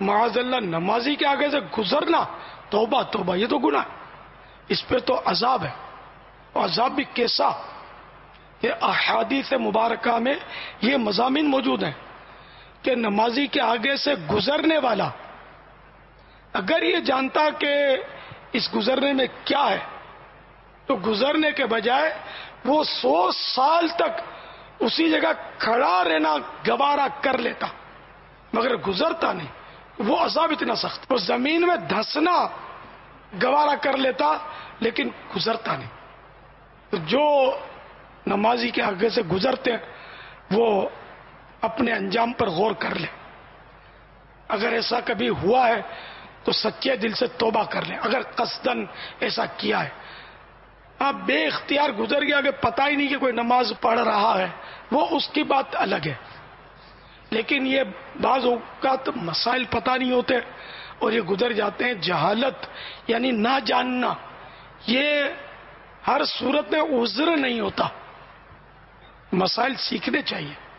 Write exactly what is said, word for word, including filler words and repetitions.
معاذ اللہ نمازی کے آگے سے گزرنا، توبہ توبہ، یہ تو گناہ ہے، اس پہ تو عذاب ہے، اور عذاب بھی کیسا؟ یہ احادیث مبارکہ میں یہ مضامین موجود ہیں کہ نمازی کے آگے سے گزرنے والا اگر یہ جانتا کہ اس گزرنے میں کیا ہے تو گزرنے کے بجائے وہ سو سال تک اسی جگہ کھڑا رہنا گوارا کر لیتا، مگر گزرتا نہیں۔ وہ عذاب اتنا سخت، وہ زمین میں دھسنا گوارا کر لیتا لیکن گزرتا نہیں۔ تو جو نمازی کے آگے سے گزرتے ہیں وہ اپنے انجام پر غور کر لیں، اگر ایسا کبھی ہوا ہے تو سچے دل سے توبہ کر لیں، اگر قصدن ایسا کیا ہے۔ آپ بے اختیار گزر گیا کہ پتہ ہی نہیں کہ کوئی نماز پڑھ رہا ہے، وہ اس کی بات الگ ہے، لیکن یہ بعض اوقات مسائل پتہ نہیں ہوتے اور یہ گزر جاتے ہیں۔ جہالت یعنی نہ جاننا، یہ ہر صورت میں عذر نہیں ہوتا، مسائل سیکھنے چاہیے۔